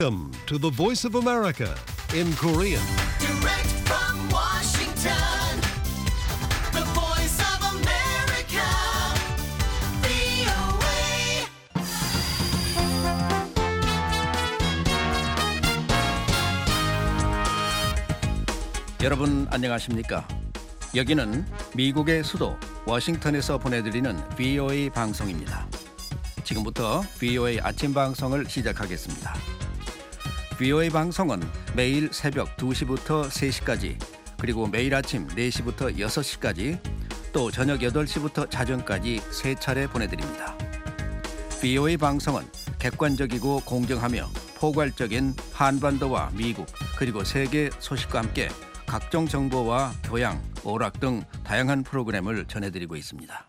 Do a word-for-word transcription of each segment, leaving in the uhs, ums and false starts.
Welcome to the Voice of America in Korean. Direct from Washington, the voice of America, 브이오에이. 여러분 안녕하십니까? 여기는 미국의 수도 워싱턴에서 보내드리는 브이오에이 방송입니다. 지금부터 브이오에이 아침 방송을 시작하겠습니다. 브이오에이 방송은 매일 새벽 두 시부터 세 시까지, 그리고 매일 아침 네 시부터 여섯 시까지, 또 저녁 여덟 시부터 자정까지 세 차례 보내드립니다. 브이오에이 방송은 객관적이고 공정하며 포괄적인 한반도와 미국 그리고 세계 소식과 함께 각종 정보와 교양, 오락 등 다양한 프로그램을 전해드리고 있습니다.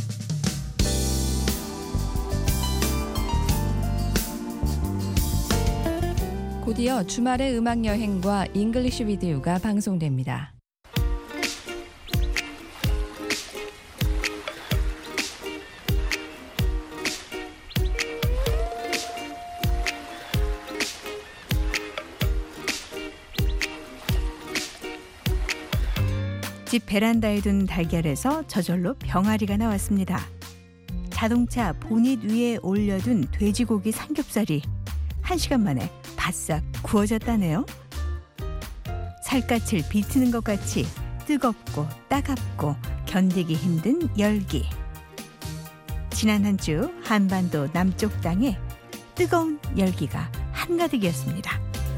곧이어 주말의 음악여행과 잉글리시 비디오가 방송됩니다. 집 베란다에 둔 달걀에서 저절로 병아리가 나왔습니다. 자동차 보닛 위에 올려둔 돼지고기 삼겹살이 한 시간 만에 바싹 구워졌다네요. 살갗을 비트는 것 같이 뜨겁고 따갑고 견디기 힘든 열기. 지난 한 주 한반도 남쪽 땅에 뜨거운 열기가 한가득이었습니다.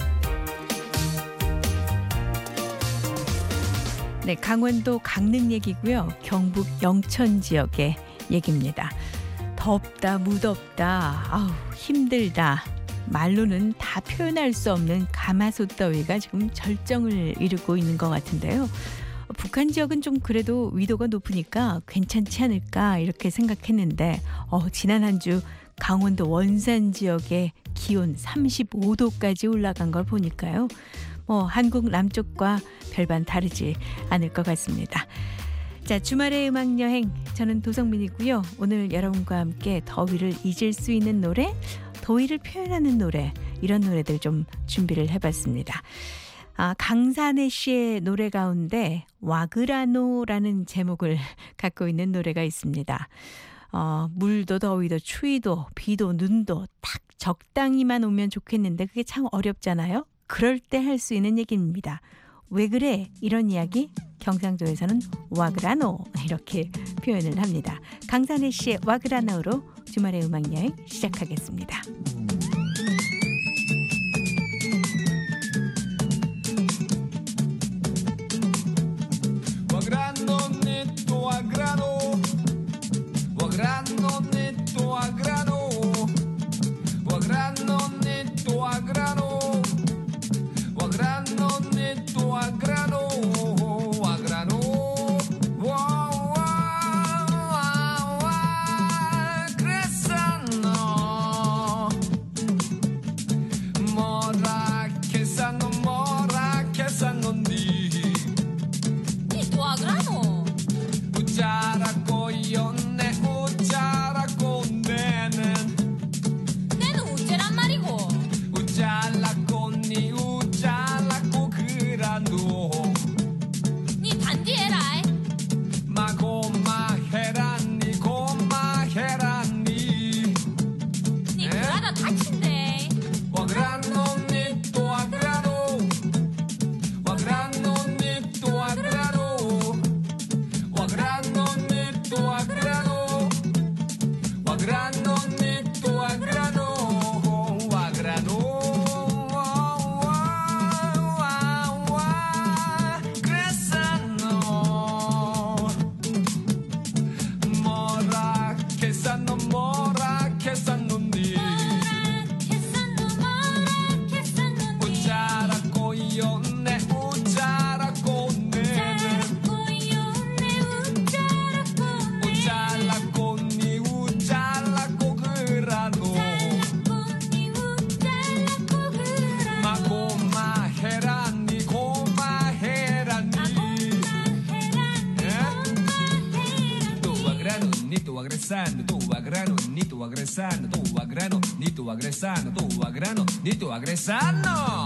네, 강원도 강릉 얘기고요. 경북 영천 지역의 얘기입니다. 덥다, 무덥다, 아우 힘들다. 말로는 다 표현할 수 없는 가마솥 더위가 지금 절정을 이루고 있는 것 같은데요. 북한 지역은 좀 그래도 위도가 높으니까 괜찮지 않을까 이렇게 생각했는데 어, 지난 한 주 강원도 원산 지역의 기온 삼십오 도까지 올라간 걸 보니까요. 뭐 한국 남쪽과 별반 다르지 않을 것 같습니다. 자, 주말의 음악여행, 저는 도성민이고요. 오늘 여러분과 함께 더위를 잊을 수 있는 노래, 더위를 표현하는 노래, 이런 노래들 좀 준비를 해봤습니다. 아, 강산혜 씨의 노래 가운데 와그라노라는 제목을 갖고 있는 노래가 있습니다. 어, 물도 더위도 추위도 비도 눈도 딱 적당히만 오면 좋겠는데 그게 참 어렵잖아요. 그럴 때 할 수 있는 얘기입니다. 왜 그래? 이런 이야기 경상도에서는 와그라노 이렇게 표현을 합니다. 강산혜 씨의 와그라노로 주말의 음악여행 시작하겠습니다. Wagrano netto a grano, wagrano netto a grano, wagrano netto a grano, wagrano netto a grano, wagrano, wow wow wow wow, crescano, mora che sanno mora che sanno di. 우짜라 꼬였네 우짜라 꼰대는 내는 우째란 말이고 우짜라 꼰니 우짜라 꼬그라노 니 단디해라 마고마 해란니 고마 해란니 니 그러다 다친대 와그라노 니또 와그라노 와그라노 니또 와그라노 Wagrano netto a grano, wagrano netto a grano, wagrano, wow, wow, wow, crescano, mora che sanno mora che sanno di, che sanno mora che sanno di ucciara coglione, ucciara conne. Ucciala conni, ucciala cograno, ma come heranni, come heranni, eh? Tu a grano, ni tu a gressando, tu a grano, ni tu tu agresano, tu agrano, ni tu agresano, tu agrano, ni tu agresano.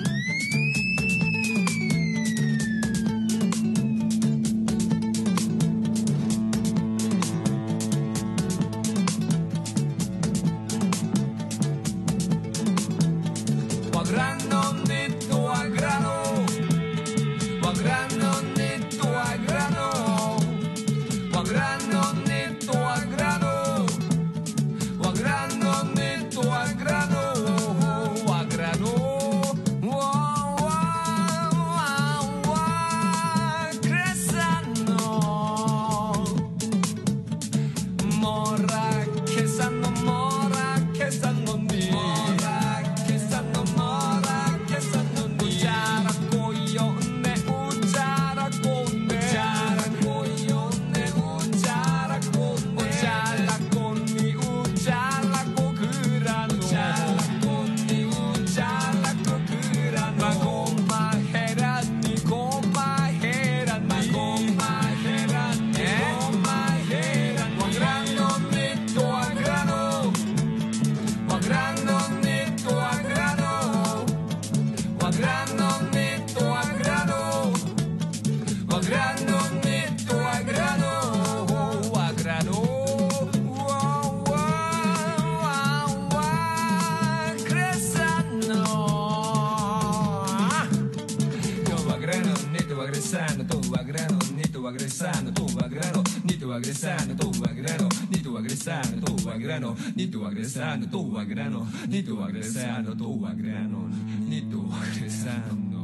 agresano, tu agrano, ni tu agresano, tu agrano, ni tu agresano, tu agrano, ni tu agresano, tu agrano, ni tu agresano,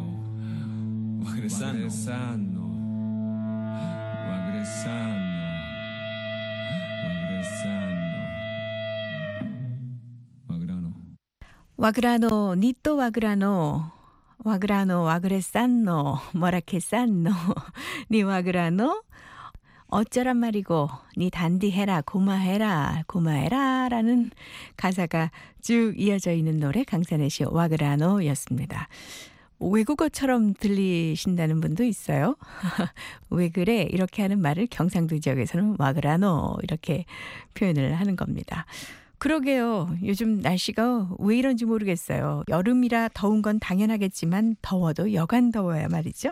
agresano, agresano, agresano, agrano. 와그라노, 니또 와그라노, 와그라노, 와그레산노, 뭐라케산노, 니 와그라노, 어쩌란 말이고, 니 단디해라, 고마해라, 고마해라 라는 가사가 쭉 이어져 있는 노래 강산의 시 와그라노였습니다. 외국어처럼 들리신다는 분도 있어요. 왜 그래? 이렇게 하는 말을 경상도 지역에서는 와그라노 이렇게 표현을 하는 겁니다. 그러게요. 요즘 날씨가 왜 이런지 모르겠어요. 여름이라 더운 건 당연하겠지만 더워도 여간 더워야 말이죠.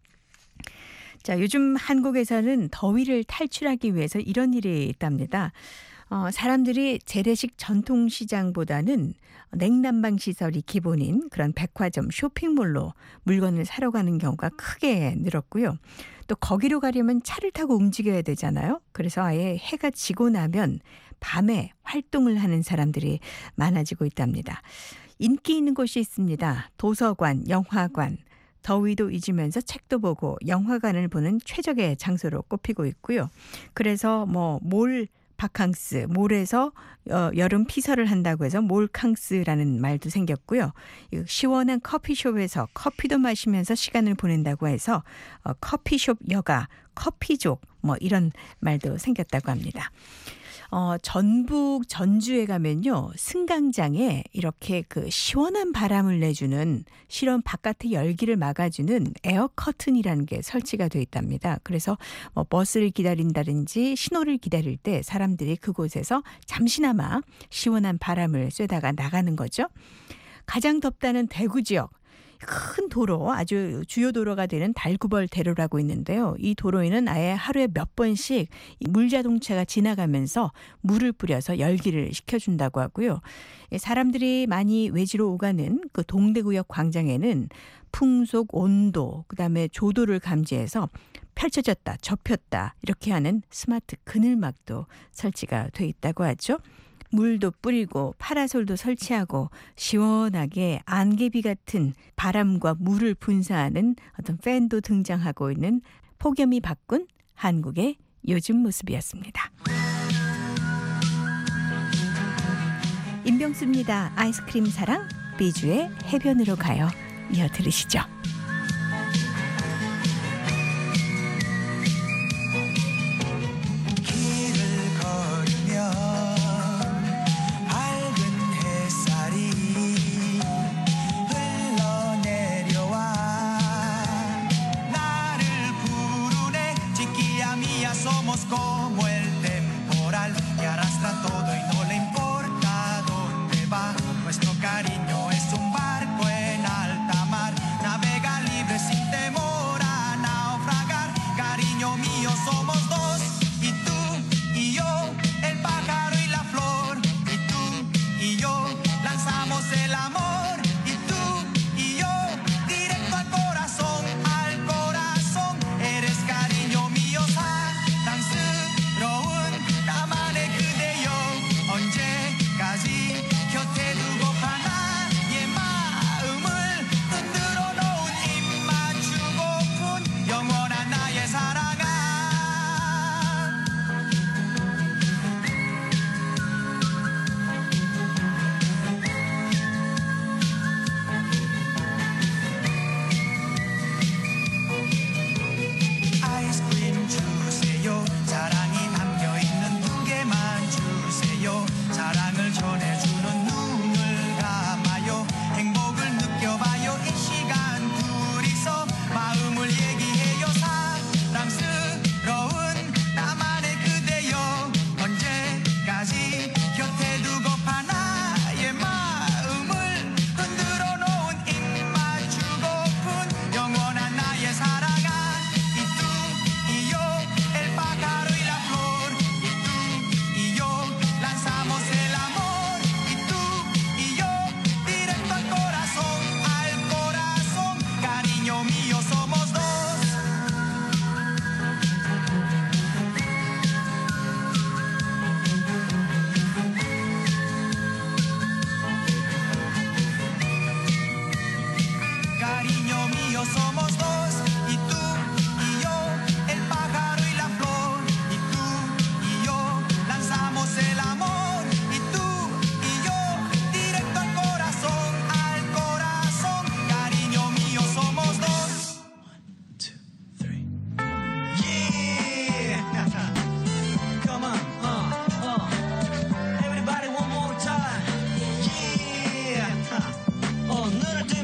자, 요즘 한국에서는 더위를 탈출하기 위해서 이런 일이 있답니다. 어, 사람들이 재래식 전통시장보다는 냉난방 시설이 기본인 그런 백화점, 쇼핑몰로 물건을 사러 가는 경우가 크게 늘었고요. 또 거기로 가려면 차를 타고 움직여야 되잖아요. 그래서 아예 해가 지고 나면 밤에 활동을 하는 사람들이 많아지고 있답니다. 인기 있는 곳이 있습니다. 도서관, 영화관. 더위도 잊으면서 책도 보고 영화관을 보는 최적의 장소로 꼽히고 있고요. 그래서 뭐 몰 바캉스, 몰에서 어, 여름 피서를 한다고 해서 몰캉스라는 말도 생겼고요. 시원한 커피숍에서 커피도 마시면서 시간을 보낸다고 해서 어, 커피숍 여가, 커피족 뭐 이런 말도 생겼다고 합니다. 어, 전북 전주에 가면요. 승강장에 이렇게 그 시원한 바람을 내주는 실온 바깥의 열기를 막아주는 에어 커튼이라는 게 설치가 되어 있답니다. 그래서 뭐 버스를 기다린다든지 신호를 기다릴 때 사람들이 그곳에서 잠시나마 시원한 바람을 쐬다가 나가는 거죠. 가장 덥다는 대구 지역. 큰 도로, 아주 주요 도로가 되는 달구벌 대로라고 있는데요. 이 도로에는 아예 하루에 몇 번씩 물자동차가 지나가면서 물을 뿌려서 열기를 식혀준다고 하고요. 사람들이 많이 외지로 오가는 그 동대구역 광장에는 풍속, 온도, 그다음에 조도를 감지해서 펼쳐졌다, 접혔다 이렇게 하는 스마트 그늘막도 설치가 돼 있다고 하죠. 물도 뿌리고 파라솔도 설치하고 시원하게 안개비 같은 바람과 물을 분사하는 어떤 팬도 등장하고 있는 폭염이 바꾼 한국의 요즘 모습이었습니다. 임병수입니다. 아이스크림 사랑 비주의 해변으로 가요. 이어 들으시죠. Somos como el temporal que arrastra todo y no le importa.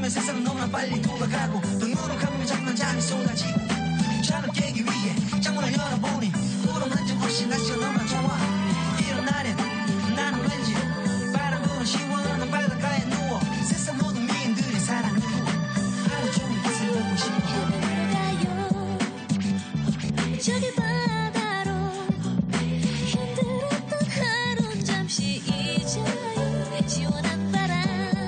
세상 너무나 빨리 돌아가고 또 눈을 감으면 장난 잠이 쏟아지고 잠을 깨기 위해 창문을 열어보니 구름 한 점 없이 날씨가 너무나 좋아. 이런 날엔 나는 왠지 바람 부는 시원한 바닷가에 누워 세상 모든 미인들이 사랑을 하루 종일 빛을 보고 싶어. 저기 바다로 힘들었던 하루는 잠시 잊어요. 시원한 바람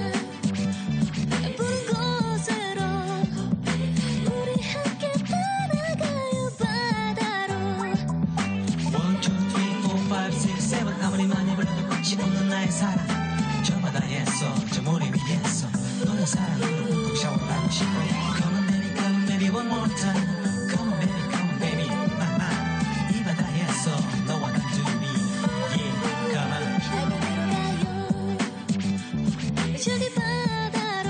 부는 곳으로 우리 함께 떠나가요. 바다로 One, two, three, four, five, six, seven 아무리 많이 불러도 끝이 없는 나의 사랑. 저 바다에서 저 모래 위에서 너의 사랑으로 푹 샤워를 하고 싶어. Come on baby, come on baby, one more time. Come on baby, come on baby, my, my. 이 바다에서 너와 난 둘이 Yeah, come on. 해변으로 가요. 저기 바다로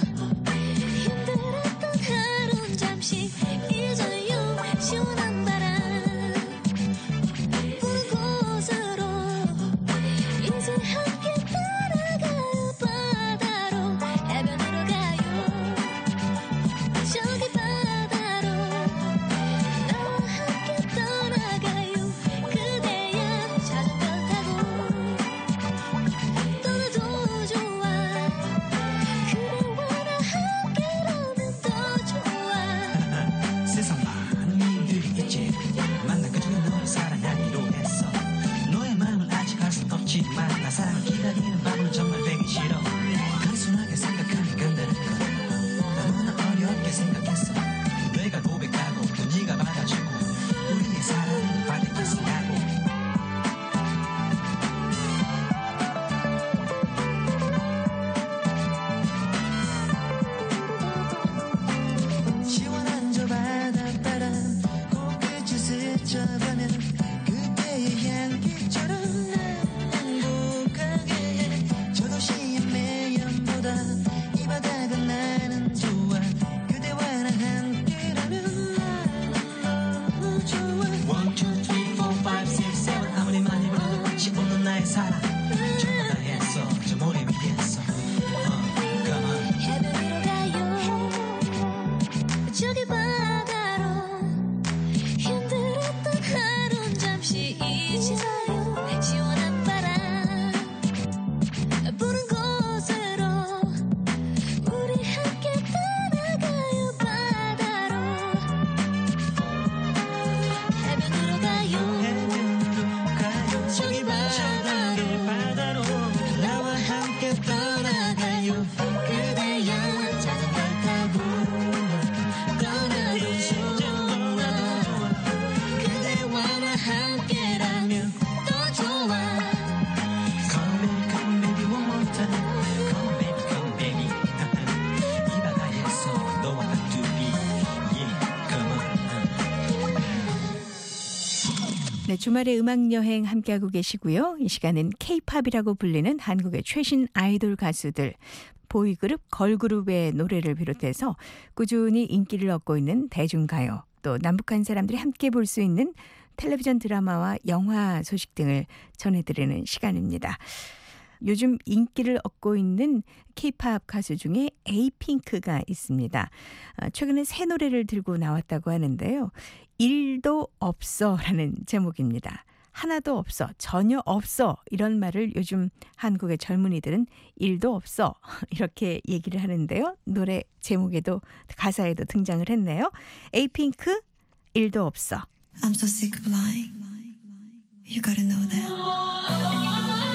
힘들었던 하루는 잠시 잊어요. 시원한 바람 부는 곳으로 이제 함께 떠나가요. 바다로 해변으로 가요. 저기 바다로 나와 함께 떠나가요. 그대야 자전거 타고 떠나도 좋아. 그대와 나 함께라면 더 좋아. 세상 많은 미인들이 있지. 만난 그 중에 너를 사랑하기로 했어. 너의 마음을 아직 알 순 없지만 나 사랑을 기다리는 밤은 정말 되기 싫어. 단순하게 생각하면 간다는 건 너무나 어렵게 생각했어. 내가 고백하고 또 네가 받아주고 우리의 사랑을 받겠으라고. 시원한 저 바닷바람 코끝을 스쳐가면 그때의 향기처럼 난 행복하게. 저 도시의 매연보다 이 바다가 나는 좋아. 그대와 나 함께라면 나는 너무 좋아. One, two, three, four, five, six, seven 아무리 많이 불러도 끝이 없는 나의 사랑. 저 바다에서 저 모래 위에서 uh, come on. 해변으로 가요. 저기 바다로 힘들었던 하루는 잠시 잊어요. 시원한 바람 부는 곳으로 우리 함께 떠나가요. 바다로 해변으로 가요. 저기 바다로 나와 함께 떠나가요. 그대야 자전거 타고 떠나도 좋아. 그대와 나 함께라면 더 좋아. Come on baby, come on baby, one more time. Come on baby, come on baby. 이 바다에서 너와 난 둘이 Yeah, come on. 네, 주말의 음악 여행 함께하고 계시고요. 이 시간은 K-팝이라고 불리는 한국의 최신 아이돌 가수들, 보이그룹, 걸그룹의 노래를 비롯해서 꾸준히 인기를 얻고 있는 대중가요, 또 남북한 사람들이 함께 볼 수 있는 텔레비전 드라마와 영화 소식 등을 전해드리는 시간입니다. 요즘 인기를 얻고 있는 K-팝 가수 중에 에이핑크가 있습니다. 아, 최근에 새 노래를 들고 나왔다고 하는데요. 일도 없어라는 제목입니다. 하나도 없어, 전혀 없어, 이런 말을 요즘 한국의 젊은이들은 일도 없어 이렇게 얘기를 하는데요. 노래 제목에도 가사에도 등장을 했네요. 에이핑크, 일도 없어. I'm so sick of lying. You gotta know that.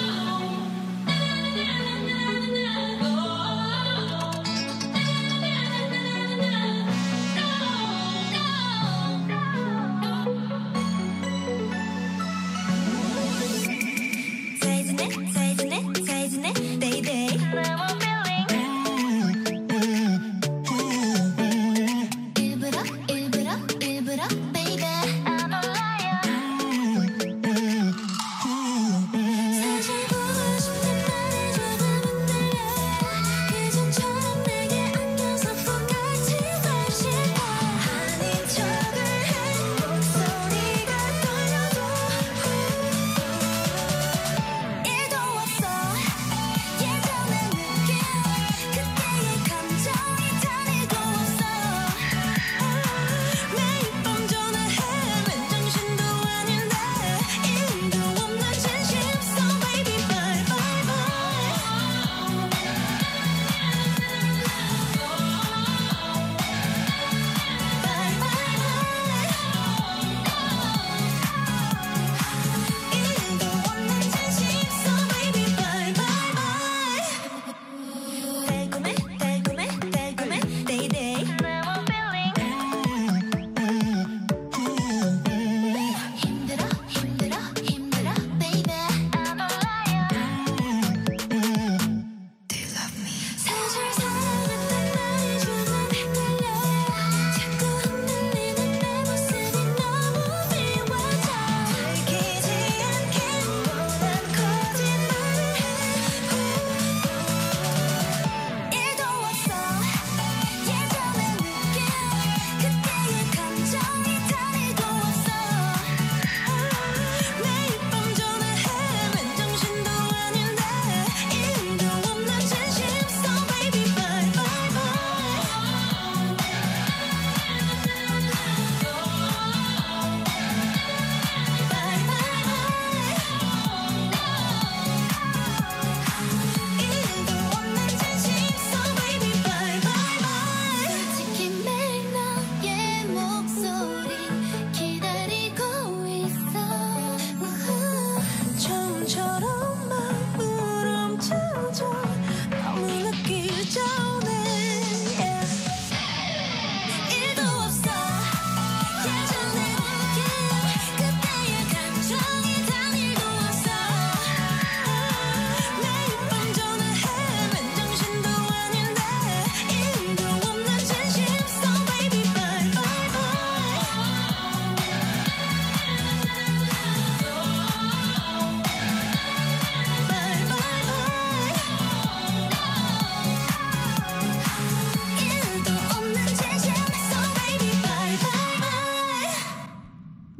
사이즈네 사이즈네 사이즈네 데이데이 일부러 일부러 일부러 baby I'm a liar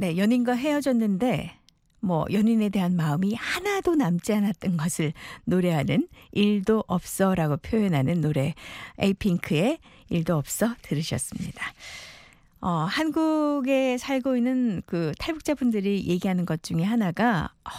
네, 연인과 헤어졌는데 뭐 연인에 대한 마음이 하나도 남지 않았던 것을 노래하는 일도 없어라고 표현하는 노래 에이핑크의 일도 없어 들으셨습니다. 어, 한국에 살고 있는 그 탈북자분들이 얘기하는 것 중에 하나가 어,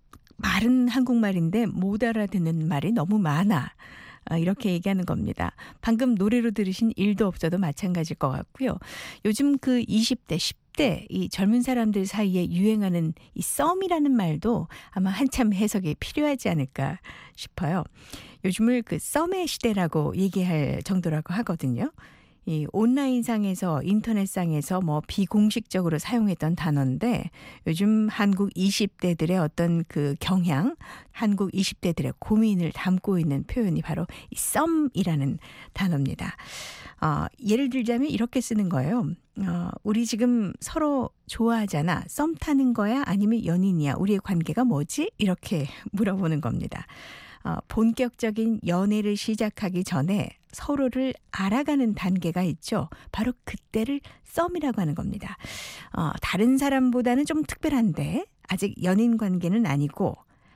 말은 한국말인데 못 알아듣는 말이 너무 많아. 어, 이렇게 얘기하는 겁니다. 방금 노래로 들으신 일도 없어도 마찬가지일 것 같고요. 요즘 그 이십 대, 십 대 이 젊은 사람들 사이에 유행하는 이 썸이라는 말도 아마 한참 해석이 필요하지 않을까 싶어요. 요즘을 그 썸의 시대라고 얘기할 정도라고 하거든요. 이 온라인상에서 인터넷상에서 뭐 비공식적으로 사용했던 단어인데 요즘 한국 이십 대들의 어떤 그 경향, 한국 이십 대들의 고민을 담고 있는 표현이 바로 이 썸이라는 단어입니다. 어, 예를 들자면 이렇게 쓰는 거예요. 어, 우리 지금 서로 좋아하잖아. 썸 타는 거야? 아니면 연인이야? 우리의 관계가 뭐지? 이렇게 물어보는 겁니다. 어, 본격적인 연애를 시작하기 전에 서로를 알아가는 단계가 있죠. 바로 그때를 썸이라고 하는 겁니다. 어, 다른 사람보다는 좀 특별한데 아직 연인 관계는 아니고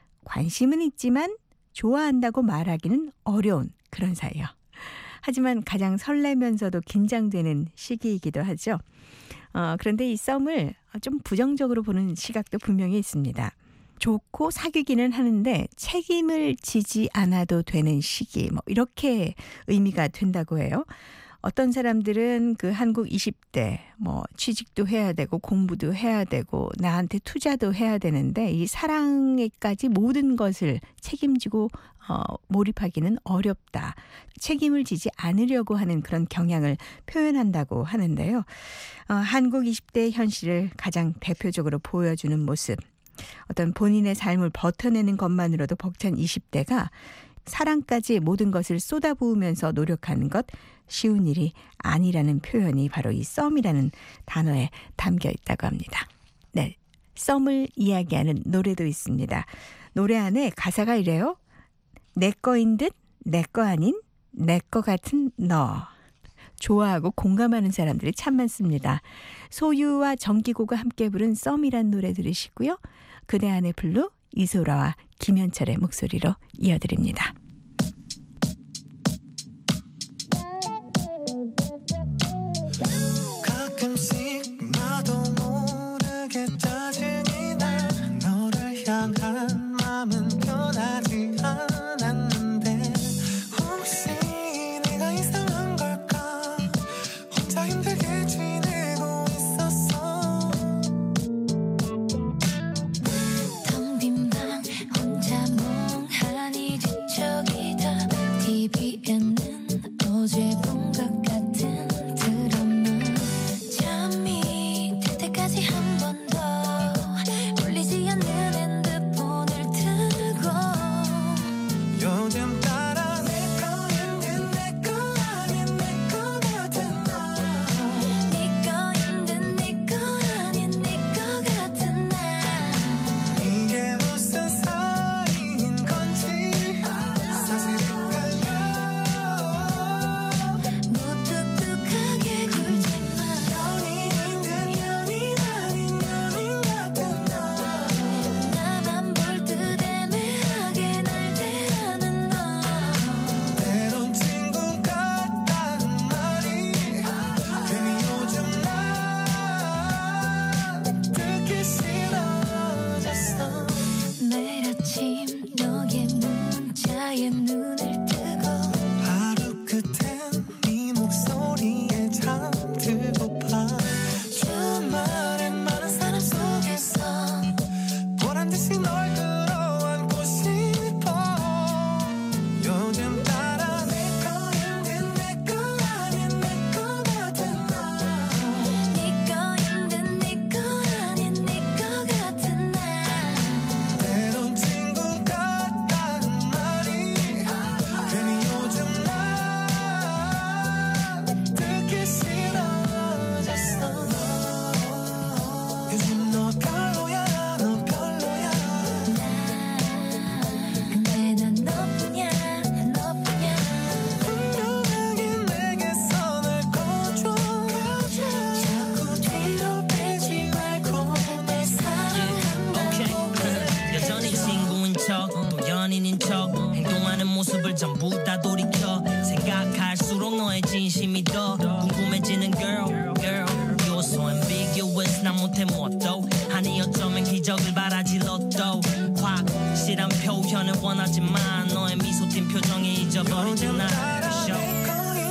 관심은 있지만 좋아한다고 말하기는 어려운 그런 사이요. 하지만 가장 설레면서도 긴장되는 시기이기도 하죠. 어, 그런데 이 썸을 좀 부정적으로 보는 시각도 분명히 있습니다. 좋고 사귀기는 하는데 책임을 지지 않아도 되는 시기 뭐 이렇게 의미가 된다고 해요. 어떤 사람들은 그 한국 이십 대 뭐 취직도 해야 되고 공부도 해야 되고 나한테 투자도 해야 되는데 이 사랑에까지 모든 것을 책임지고 어, 몰입하기는 어렵다. 책임을 지지 않으려고 하는 그런 경향을 표현한다고 하는데요. 어, 한국 이십 대의 현실을 가장 대표적으로 보여주는 모습. 어떤 본인의 삶을 버텨내는 것만으로도 벅찬 이십 대가 사랑까지 모든 것을 쏟아부으면서 노력하는 것 쉬운 일이 아니라는 표현이 바로 이 썸이라는 단어에 담겨 있다고 합니다. 네, 썸을 이야기하는 노래도 있습니다. 노래 안에 가사가 이래요. 내 거인 듯 내 거 아닌 내 거 같은 너. 좋아하고 공감하는 사람들이 참 많습니다. 소유와 정기고가 함께 부른 썸이란 노래 들으시고요. 그대 안의 블루 이소라와 김현철의 목소리로 이어드립니다. 가끔씩 나도 모르게 짜증이 나 너를 향한 마음은 변하지 않았는데 혹시 내가 이상한 걸까 혼자 힘들게 지내고 있었어 텅 빈 방 혼자 멍하니 뒤척이다 티비에는 어제 본 것 같은 드라마 잠이 들 때까지 한 번 더 울리지 않는 핸드폰을 들고 요즘 따라 내 거인 듯 내 거 아닌 내 거 같은 너 네 거인 듯 네 거 아닌 네 거 같은 나 이게 무슨 사이인 건지 사실 헷갈려 묻어 너의 진심이 더 궁금해지는 girl girl You're so ambiguous 난 못해 뭣도 아니 어쩌면 기적을 바라지 로또 확실한 표현을 원하지만 너의 미소 띈 표정에 잊어버리지 난 Show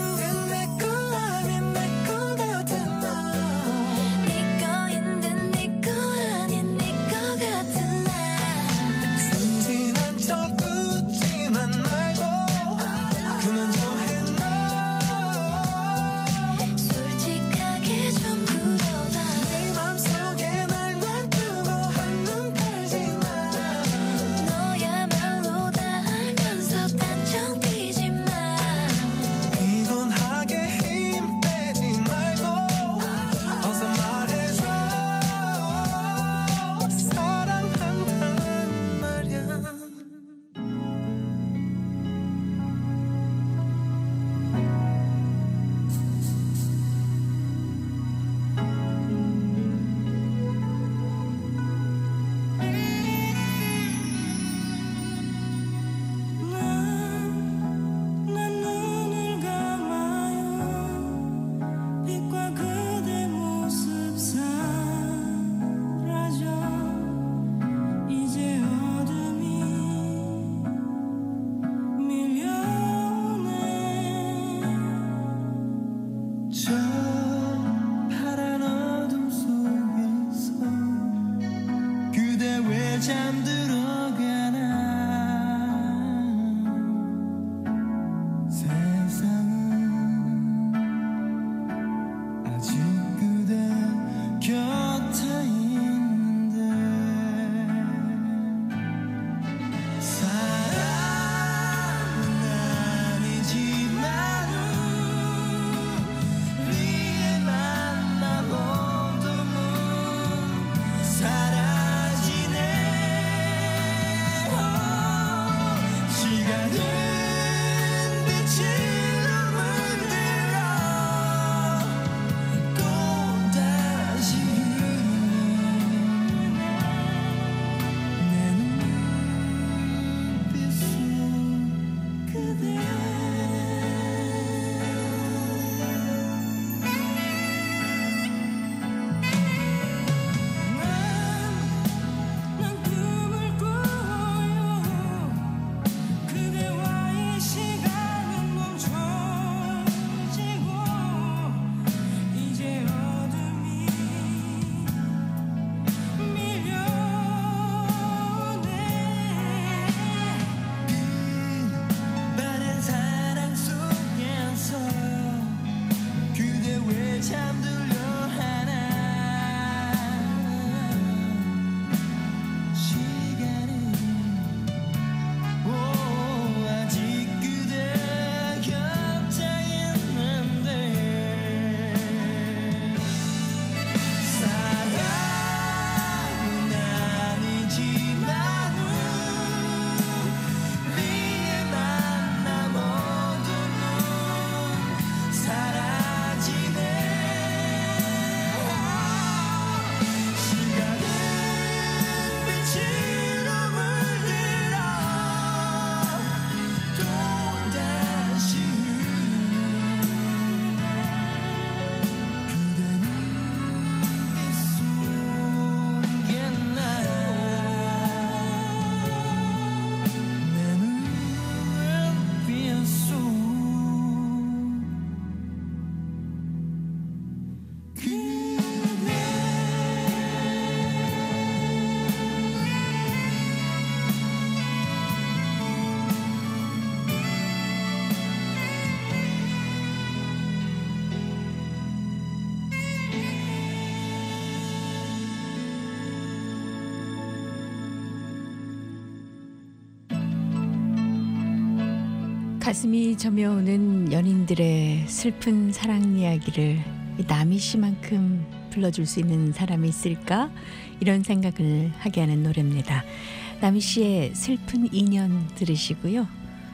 가슴이 저며오는 연인들의 슬픈 사랑 이야기를 남희 씨만큼 불러줄 수 있는 사람이 있을까? 이런 생각을 하게 하는 노래입니다. 남희 씨의 슬픈 인연 들으시고요.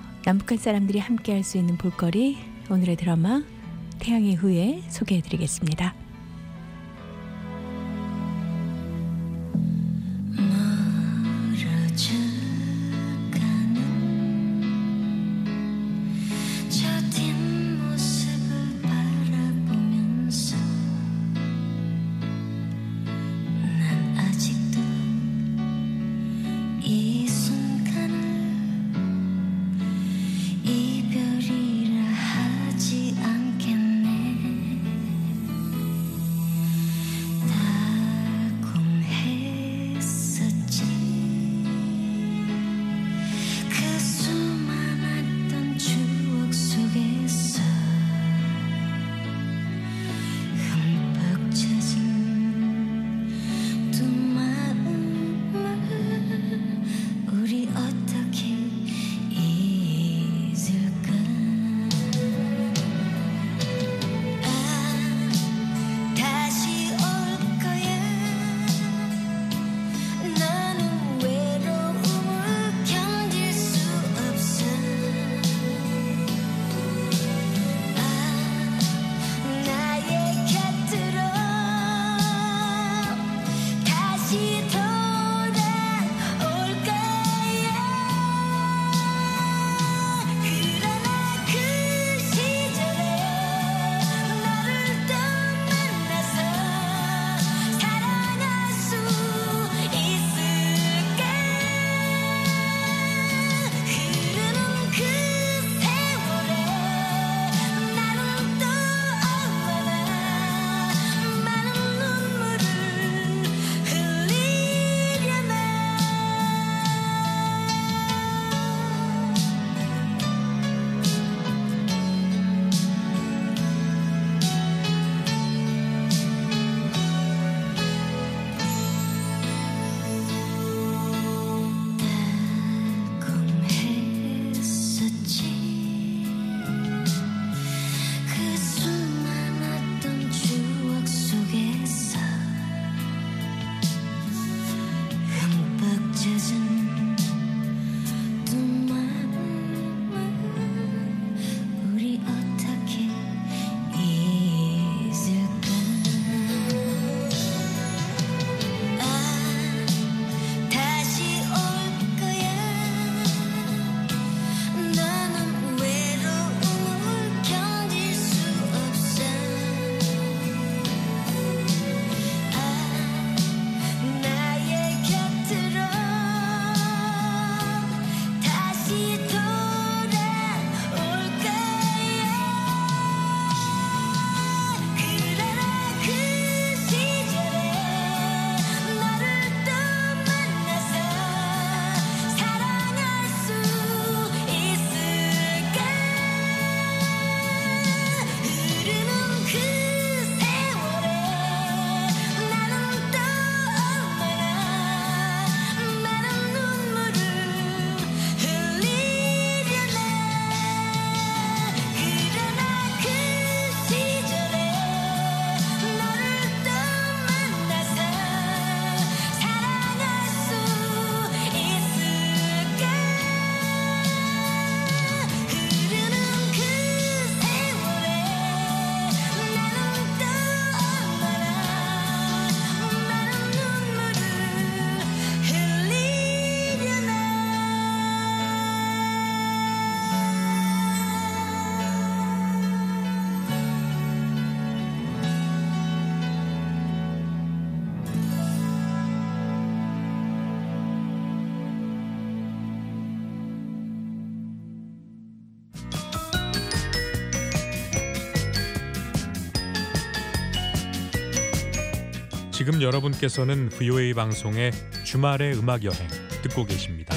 남북한 사람들이 함께 할 수 있는 볼거리, 오늘의 드라마 태양의 후예 소개해드리겠습니다. 저 뒷모습 지금 여러분께서는 브이오에이 방송의 주말의 음악 여행 듣고 계십니다.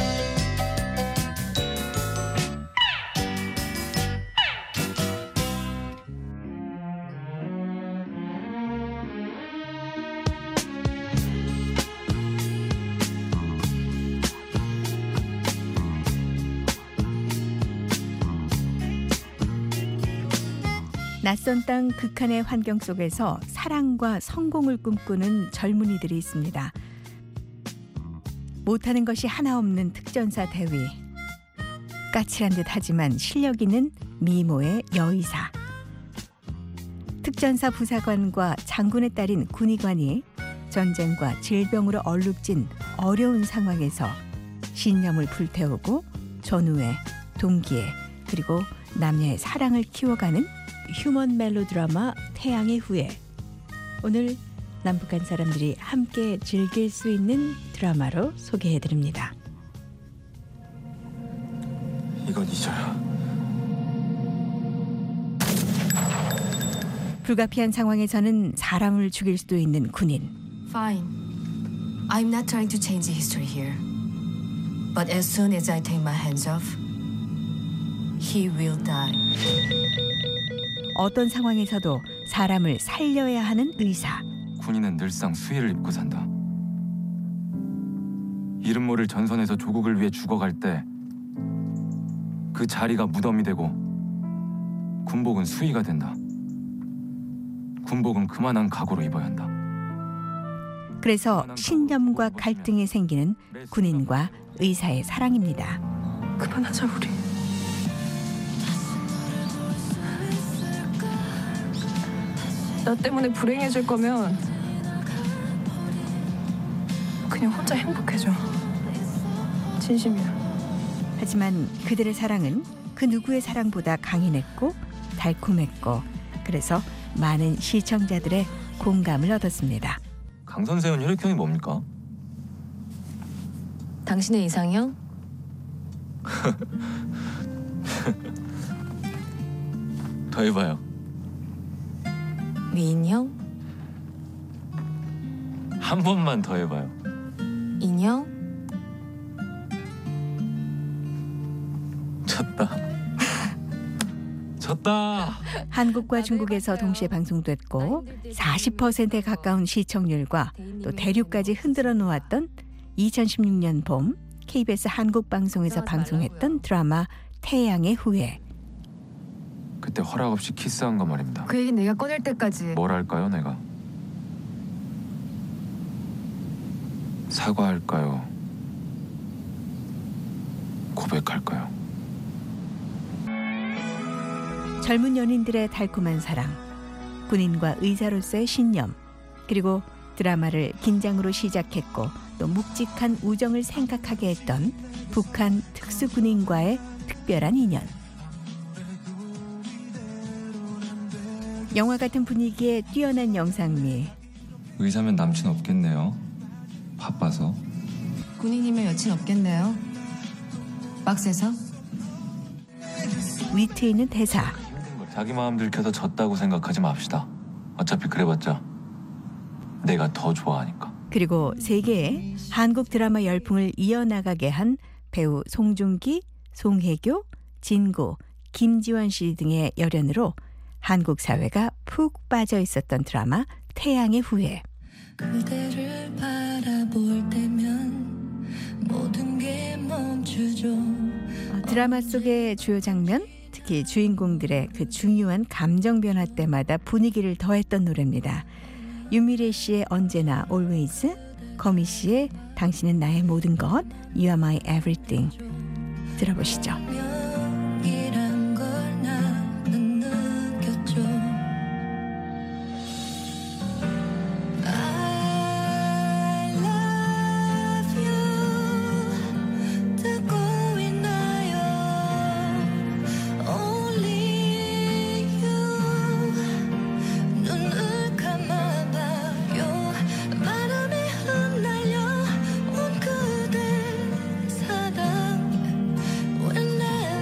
낯선 땅 극한의 환경 속에서 사랑과 성공을 꿈꾸는 젊은이들이 있습니다. 못하는 것이 하나 없는 특전사 대위, 까칠한 듯 하지만 실력 있는 미모의 여의사, 특전사 부사관과 장군의 딸인 군의관이 전쟁과 질병으로 얼룩진 어려운 상황에서 신념을 불태우고 전우애, 동기애, 그리고 남녀의 사랑을 키워가는 휴먼 멜로 드라마 태양의 후예. 오늘 남북한 사람들이 함께 즐길 수 있는 드라마로 소개해드립니다. 이건 잊어야. 불가피한 상황에서는 사람을 죽일 수도 있는 군인. Fine. I'm not trying to change the history here. But as soon as I take my hands off, he will die. 어떤 상황에서도 사람을 살려야 하는 의사. 군인은 늘상 수의를 입고 산다. 이름 모를 전선에서 조국을 위해 죽어갈 때 그 자리가 무덤이 되고 군복은 수의가 된다. 군복은 그만한 각오로 입어야 한다. 그래서 신념과 갈등이 생기는 군인과 의사의 사랑입니다. 그만하자 우리. 나 때문에 불행해질 거면 그냥 혼자 행복해져. 진심이야. 하지만 그들의 사랑은 그 누구의 사랑보다 강인했고 달콤했고, 그래서 많은 시청자들의 공감을 얻었습니다. 강선세운 혈액형이 뭡니까? 당신의 이상형? 더 해봐요. 미인형? 한 번만 더 해봐요. 인형? 졌다. 졌다. 한국과 중국에서 동시에 방송됐고 사십 퍼센트에 가까운 시청률과 또 대륙까지 흔들어 놓았던 이천십육 년 봄 케이비에스 한국 방송에서 방송했던 드라마 태양의 후예. 그때 허락 없이 키스한 거 말입니다. 그 얘기 내가 꺼낼 때까지. 뭘 할까요, 내가? 사과할까요? 고백할까요? 젊은 연인들의 달콤한 사랑, 군인과 의사로서의 신념, 그리고 드라마를 긴장으로 시작했고 또 묵직한 우정을 생각하게 했던 북한 특수군인과의 특별한 인연. 영화 같은 분위기에 뛰어난 영상미. 의사면 남친 없겠네요. 바빠서. 군인이면 여친 없겠네요. 빡세서? 위트 있는 대사. 자기 마음 들켜서 졌다고 생각하지 맙시다. 어차피 그래봤자 내가 더 좋아하니까. 그리고 세계의 한국 드라마 열풍을 이어나가게 한 배우 송중기, 송혜교, 진구, 김지원 씨 등의 열연으로 한국 사회가 푹 빠져 있었던 드라마 태양의 후예. 그대를 바라볼 때면 모든 게 멈추죠. 드라마 속의 주요 장면, 특히 주인공들의 그 중요한 감정 변화 때마다 분위기를 더했던 노래입니다. 유미래 씨의 언제나 Always, 거미 씨의 당신은 나의 모든 것, You are my everything. 들어보시죠. 이란 걸 나는 느꼈죠. I love you 듣고 있나요? Only you 눈을 감아봐요. 바람에 흩날려 온 그대 사랑 Whenever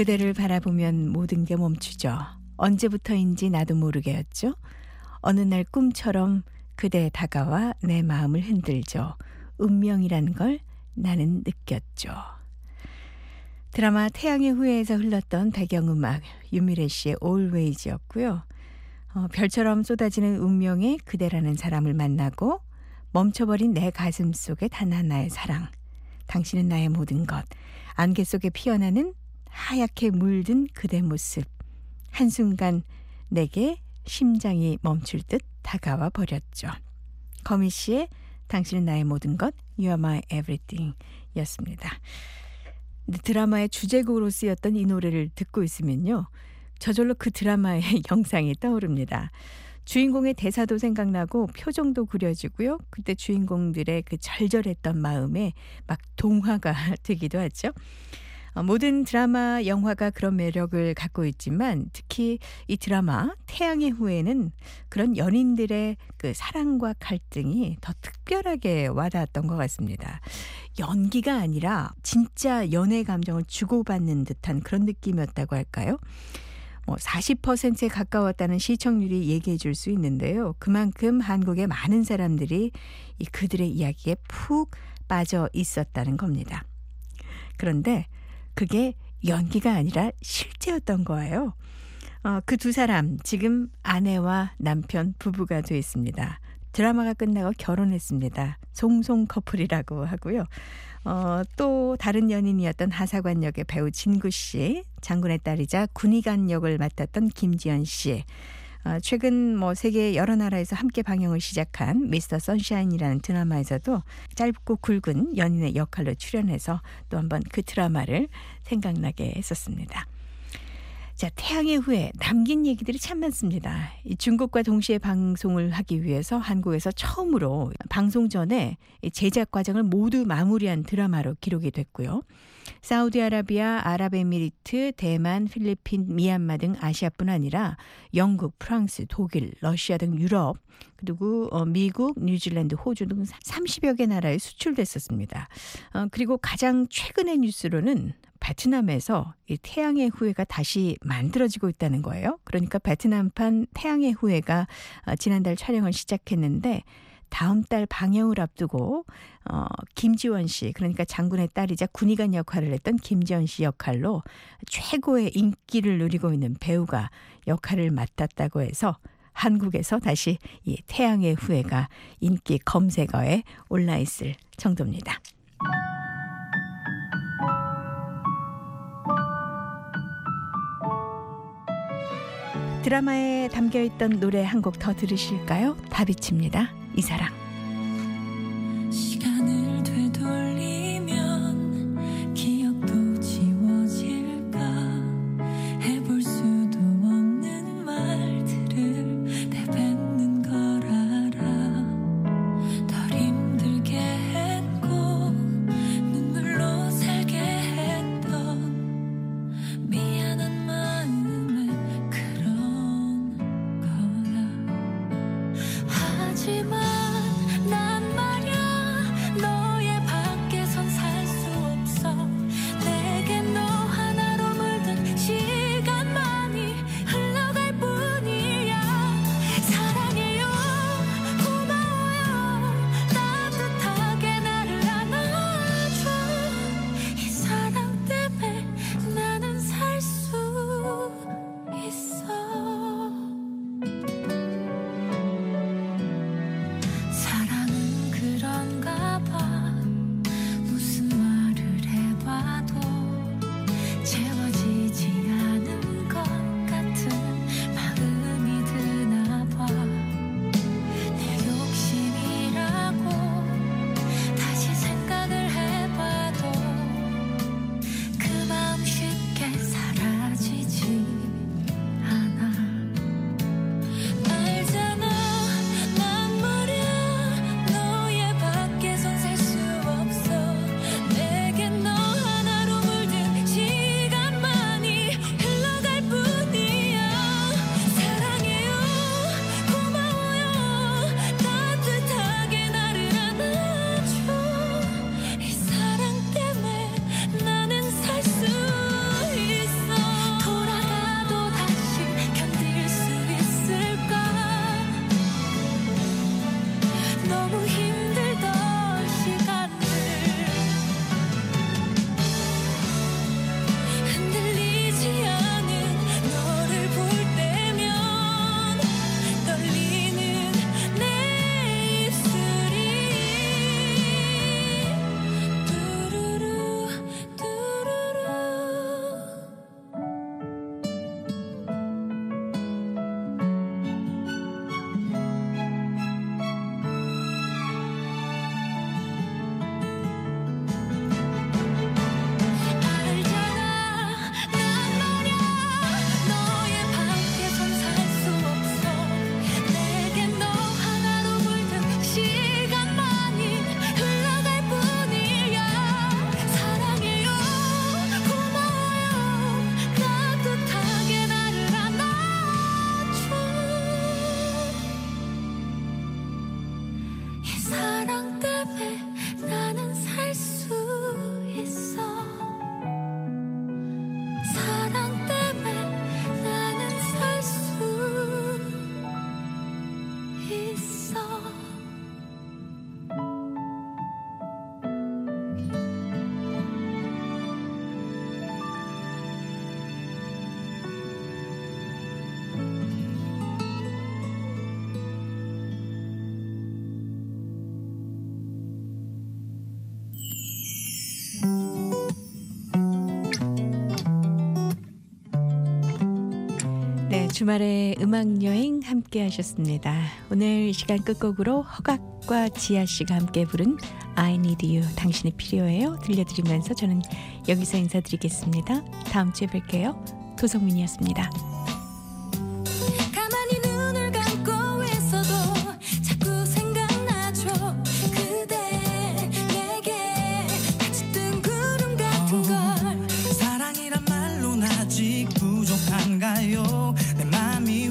그대를 바라보면 모든 게 멈추죠. 언제부터인지 나도 모르게였죠. 어느 날 꿈처럼 그대 다가와 내 마음을 흔들죠. 운명이란 걸 나는 느꼈죠. 드라마 태양의 후예에서 흘렀던 배경음악 유미래 씨의 Always였고요. 어, 별처럼 쏟아지는 운명의 그대라는 사람을 만나고 멈춰버린 내 가슴 속에 단 하나의 사랑. 당신은 나의 모든 것. 안개 속에 피어나는 하얗게 물든 그대 모습. 한순간 내게 심장이 멈출 듯 다가와 버렸죠. 거미 씨의 당신은 나의 모든 것, You are my everything 였습니다. 드라마의 주제곡으로 쓰였던 이 노래를 듣고 있으면요. 저절로 그 드라마의 영상이 떠오릅니다. 주인공의 대사도 생각나고 표정도 그려지고요. 그때 주인공들의 그 절절했던 마음에 막 동화가 되기도 하죠. 어, 모든 드라마, 영화가 그런 매력을 갖고 있지만 특히 이 드라마 태양의 후예는 그런 연인들의 그 사랑과 갈등이 더 특별하게 와닿았던 것 같습니다. 연기가 아니라 진짜 연애 감정을 주고받는 듯한 그런 느낌이었다고 할까요? 뭐 사십 퍼센트에 가까웠다는 시청률이 얘기해 줄 수 있는데요. 그만큼 한국의 많은 사람들이 이 그들의 이야기에 푹 빠져 있었다는 겁니다. 그런데 그게 연기가 아니라 실제였던 거예요. 어, 그 두 사람 지금 아내와 남편 부부가 되어 있습니다. 드라마가 끝나고 결혼했습니다. 송송 커플이라고 하고요. 어, 또 다른 연인이었던 하사관 역의 배우 진구 씨, 장군의 딸이자 군의관 역을 맡았던 김지연 씨. 어, 최근 뭐 세계 여러 나라에서 함께 방영을 시작한 미스터 선샤인이라는 드라마에서도 짧고 굵은 연인의 역할로 출연해서 또 한번 그 드라마를 생각나게 했었습니다. 자, 태양의 후예 남긴 얘기들이 참 많습니다. 이 중국과 동시에 방송을 하기 위해서 한국에서 처음으로 방송 전에 제작 과정을 모두 마무리한 드라마로 기록이 됐고요. 사우디아라비아, 아랍에미리트, 대만, 필리핀, 미얀마 등 아시아뿐 아니라 영국, 프랑스, 독일, 러시아 등 유럽, 그리고 미국, 뉴질랜드, 호주 등 삼십여 개 나라에 수출됐었습니다. 그리고 가장 최근의 뉴스로는 베트남에서 이 태양의 후예가 다시 만들어지고 있다는 거예요. 그러니까 베트남판 태양의 후예가 지난달 촬영을 시작했는데 다음 달 방영을 앞두고 어, 김지원 씨, 그러니까 장군의 딸이자 군의관 역할을 했던 김지원 씨 역할로 최고의 인기를 누리고 있는 배우가 역할을 맡았다고 해서 한국에서 다시 이 태양의 후예가 인기 검색어에 올라 있을 정도입니다. 드라마에 담겨있던 노래 한 곡 더 들으실까요? 다비치입니다. 이 사랑. 시간을 되돌리면 기억도 지워질까 해볼 수도 없는 말들을 내뱉는 걸 알아 덜 힘들게 했고 눈물로 살게 했던 미안한 마음에 그런 거야 하지만 주말에 음악여행 함께 하셨습니다. 오늘 시간 끝곡으로 허각과 지아씨가 함께 부른 I need you, 당신이 필요해요 들려드리면서 저는 여기서 인사드리겠습니다. 다음 주에 뵐게요. 도성민이었습니다. 가만히 눈을 감고 있어도 자꾸 생각나죠. 그대 내게 짙은 구름 같은 걸. 사랑이란 말로는 아직 부족한가요? 내 맘이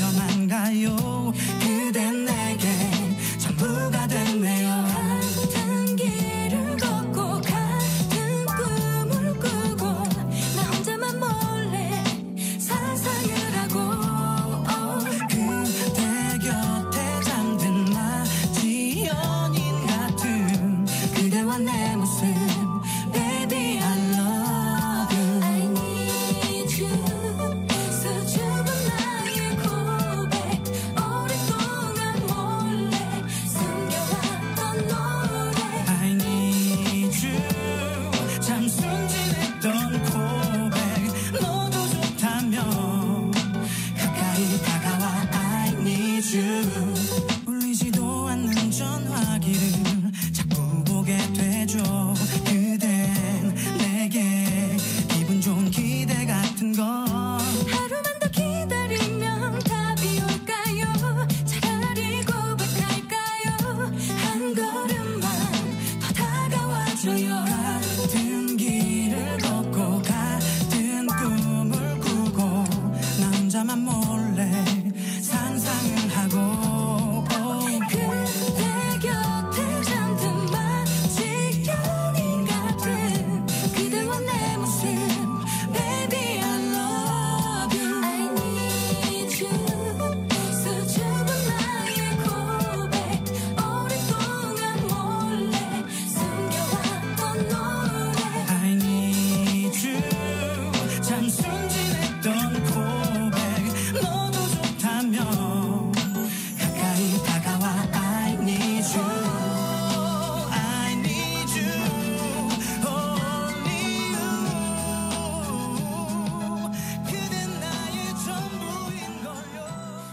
위험한가요? 그댄 내게 전부가 됐네요. 같은 길을 걷고 같은 꿈을 꾸고 나 혼자만 몰래 상상을 하고 그대 곁에 잠든 마치 연인 같은 그대와 내 모습 Baby I love you I need you 수줍은 나의 고백 오랫동안 몰래 숨겨왔던 노래 I need you 참 순진했던 고백 너도 좋다면 가까이 다가와 I need you 울리지도 않는 전화기를 자꾸 보게 되죠. 그댄 내게 기분 좋은 기대 같은 걸 하루만 더 기다리면 답이 올까요? 차라리 고백할까요? 한 걸음만 더 다가와줘요. 같은 길을 걷고 같은 꿈을 꾸고 나 혼자만 몰래 상상을 하고 그대 곁에 잠든 마치 연인 같은 그대와 내 모습 Baby I love you I need you 수줍은 나의 고백 오랫동안 몰래 숨겨왔던 노래 I need you 참 순진했던 고백 너도 좋다면 가까이 다가와 I need you I need you only you 그댄 나의 전부인걸요.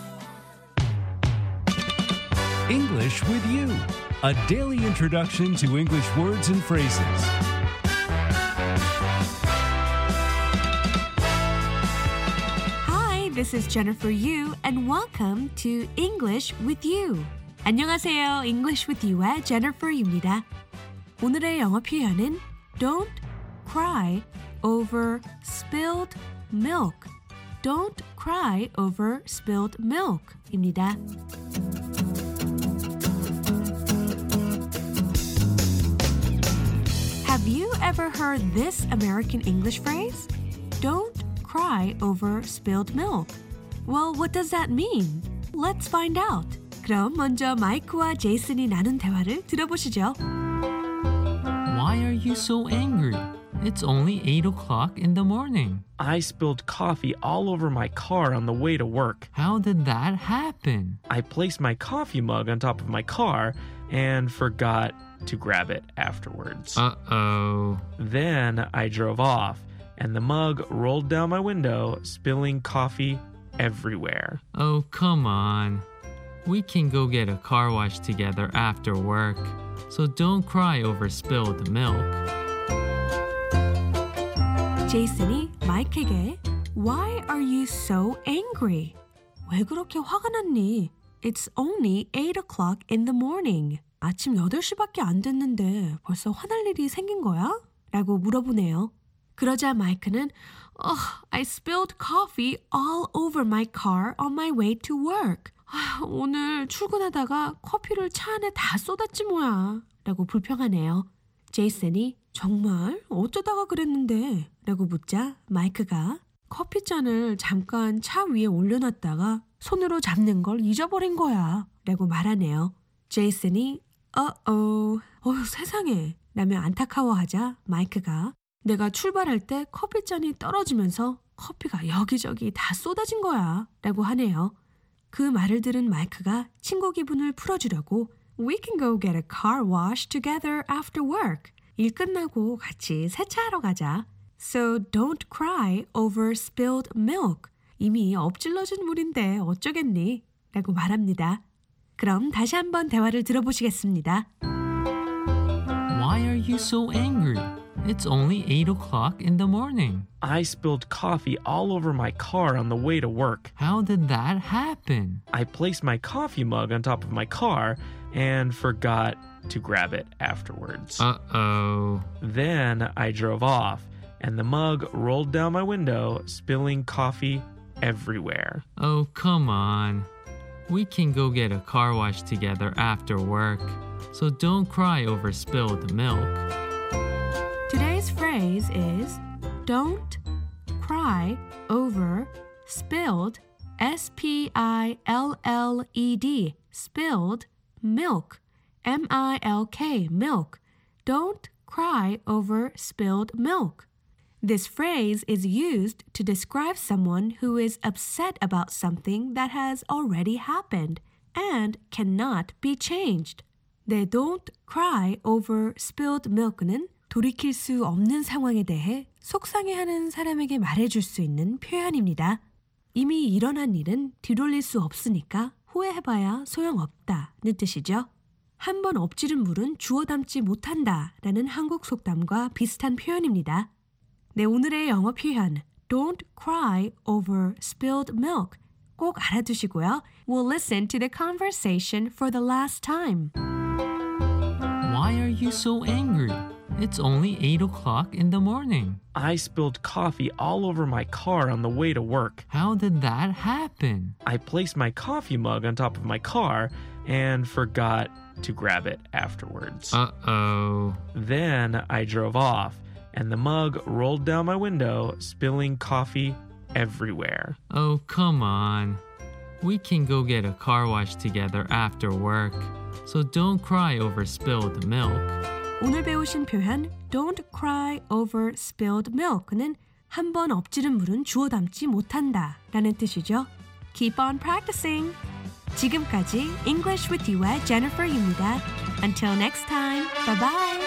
English with You, a daily introduction to English words and phrases. Hi, this is Jennifer Yu and welcome to English with You. 안녕하세요. English with You의 Jennifer Yu입니다. 오늘의 영어 표현은 Don't cry over spilled milk. Don't cry over spilled milk입니다. Have you ever heard this American English phrase? Don't cry over spilled milk. Well, what does that mean? Let's find out. 그럼 먼저 마이크와 제이슨이 나눈 대화를 들어보시죠. Why are you so angry? It's only eight o'clock in the morning. I spilled coffee all over my car on the way to work. How did that happen? I placed my coffee mug on top of my car and forgot to grab it afterwards. Uh-oh. Then I drove off and the mug rolled down my window, spilling coffee everywhere. Oh, come on. We can go get a car wash together after work. So don't cry over spilled milk. 제이슨이 마이크에게 Why are you so angry? 왜 그렇게 화가 났니? It's only eight o'clock in the morning. 아침 여덟 시밖에 안 됐는데 벌써 화날 일이 생긴 거야? 라고 물어보네요. 그러자 마이크는 oh, I spilled coffee all over my car on my way to work. 아, 오늘 출근하다가 커피를 차 안에 다 쏟았지 뭐야. 라고 불평하네요. 제이슨이 정말 어쩌다가 그랬는데? 라고 묻자 마이크가 커피잔을 잠깐 차 위에 올려놨다가 손으로 잡는 걸 잊어버린 거야. 라고 말하네요. 제이슨이 어어, 어휴 세상에 라며 안타까워하자 마이크가 내가 출발할 때 커피잔이 떨어지면서 커피가 여기저기 다 쏟아진 거야. 라고 하네요. 그 말을 들은 마이크가 친구 기분을 풀어주려고 We can go get a car wash together after work. 일 끝나고 같이 세차하러 가자. So don't cry over spilled milk. 이미 엎질러진 물인데 어쩌겠니? 라고 말합니다. 그럼 다시 한번 대화를 들어보시겠습니다. Why are you so angry? It's only eight o'clock in the morning. I spilled coffee all over my car on the way to work. How did that happen? I placed my coffee mug on top of my car and forgot to grab it afterwards. Uh-oh. Then I drove off, and the mug rolled down my window, spilling coffee everywhere. Oh, come on. We can go get a car wash together after work. So don't cry over spilled milk. Today's phrase is don't cry over spilled, S P I L L E D, spilled milk, M I L K, milk. Don't cry over spilled milk. This phrase is used to describe someone who is upset about something that has already happened and cannot be changed. 내 don't cry over spilled milk는 돌이킬 수 없는 상황에 대해 속상해하는 사람에게 말해줄 수 있는 표현입니다. 이미 일어난 일은 뒤돌릴 수 없으니까 후회해봐야 소용없다는 뜻이죠. 한 번 엎지른 물은 주워 담지 못한다 라는 한국 속담과 비슷한 표현입니다. 네, 오늘의 영어 표현 Don't cry over spilled milk 꼭 알아두시고요. We'll listen to the conversation for the last time. Why are you so angry? It's only eight o'clock in the morning. I spilled coffee all over my car on the way to work. How did that happen? I placed my coffee mug on top of my car and forgot to grab it afterwards. Uh-oh. Then I drove off, and the mug rolled down my window, spilling coffee everywhere. Oh, come on. We can go get a car wash together after work. So don't cry over spilled milk. 오늘 배우신 표현 Don't cry over spilled milk는 한 번 엎지른 물은 주워 담지 못한다 라는 뜻이죠. Keep on practicing. 지금까지 English with You의 Jennifer Yu입니다. Until next time, bye bye.